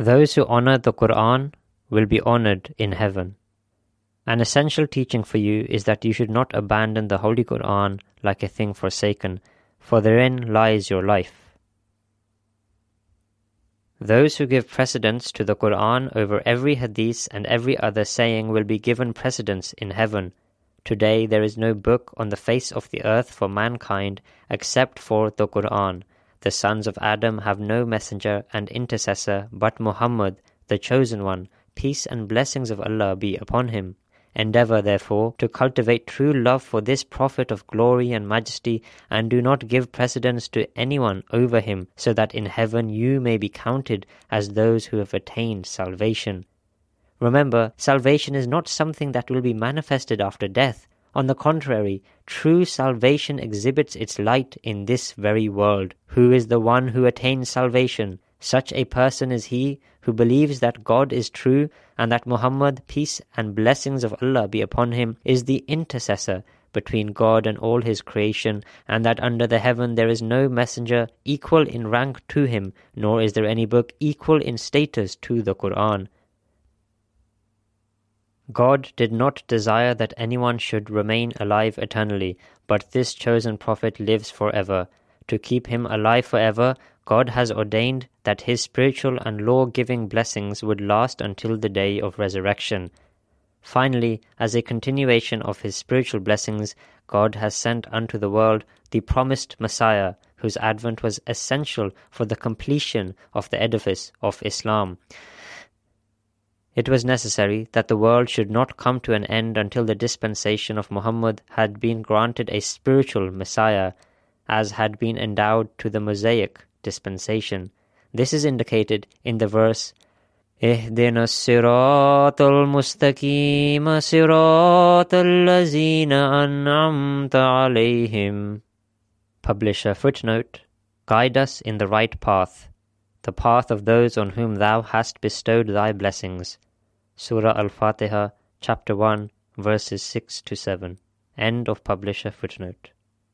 Those who honor the Quran will be honored in heaven. An essential teaching for you is that you should not abandon the Holy Quran like a thing forsaken, for therein lies your life. Those who give precedence to the Quran over every hadith and every other saying will be given precedence in heaven. Today there is no book on the face of the earth for mankind except for the Quran. The sons of Adam have no messenger and intercessor but Muhammad, the chosen one, peace and blessings of Allah be upon him. Endeavor, therefore, to cultivate true love for this Prophet of glory and majesty, and do not give precedence to anyone over him, so that in heaven you may be counted as those who have attained salvation. Remember, salvation is not something that will be manifested after death. On the contrary, true salvation exhibits its light in this very world. Who is the one who attains salvation? Such a person is he who believes that God is true and that Muhammad, peace and blessings of Allah be upon him, is the intercessor between God and all his creation, and that under the heaven there is no messenger equal in rank to him, nor is there any book equal in status to the Quran. God did not desire that anyone should remain alive eternally, but this chosen prophet lives forever. To keep him alive forever, God has ordained that his spiritual and law-giving blessings would last until the day of resurrection. Finally, as a continuation of his spiritual blessings, God has sent unto the world the promised Messiah, whose advent was essential for the completion of the edifice of Islam. It was necessary that the world should not come to an end until the dispensation of Muhammad had been granted a spiritual Messiah, as had been endowed to the Mosaic dispensation. This is indicated in the verse, اهدنا الصراط المستقيم صراط الذين أنعمت عليهم. Publisher footnote, guide us in the right path, the path of those on whom thou hast bestowed thy blessings. Surah Al-Fatiha, chapter 1, verses 6 to 7. End of publisher footnote.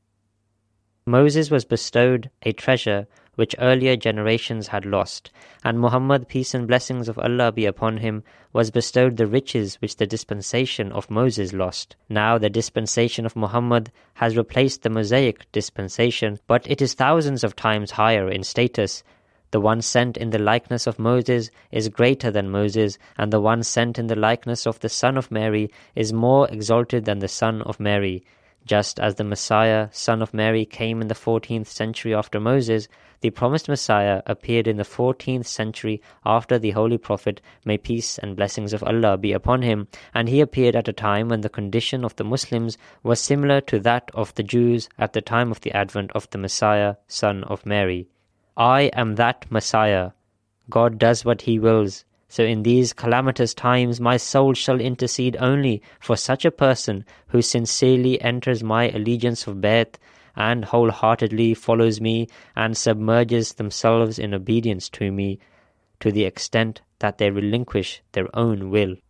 Moses was bestowed a treasure which earlier generations had lost, and Muhammad, peace and blessings of Allah be upon him, was bestowed the riches which the dispensation of Moses lost. Now the dispensation of Muhammad has replaced the Mosaic dispensation, but it is thousands of times higher in status. The one sent in the likeness of Moses is greater than Moses, and the one sent in the likeness of the son of Mary is more exalted than the son of Mary. Just as the Messiah, son of Mary, came in the 14th century after Moses, the promised Messiah appeared in the 14th century after the Holy Prophet, may peace and blessings of Allah be upon him, and he appeared at a time when the condition of the Muslims was similar to that of the Jews at the time of the advent of the Messiah, son of Mary. I am that Messiah. God does what he wills. So in these calamitous times my soul shall intercede only for such a person who sincerely enters my allegiance of Bayt and wholeheartedly follows me and submerges themselves in obedience to me, to the extent that they relinquish their own will.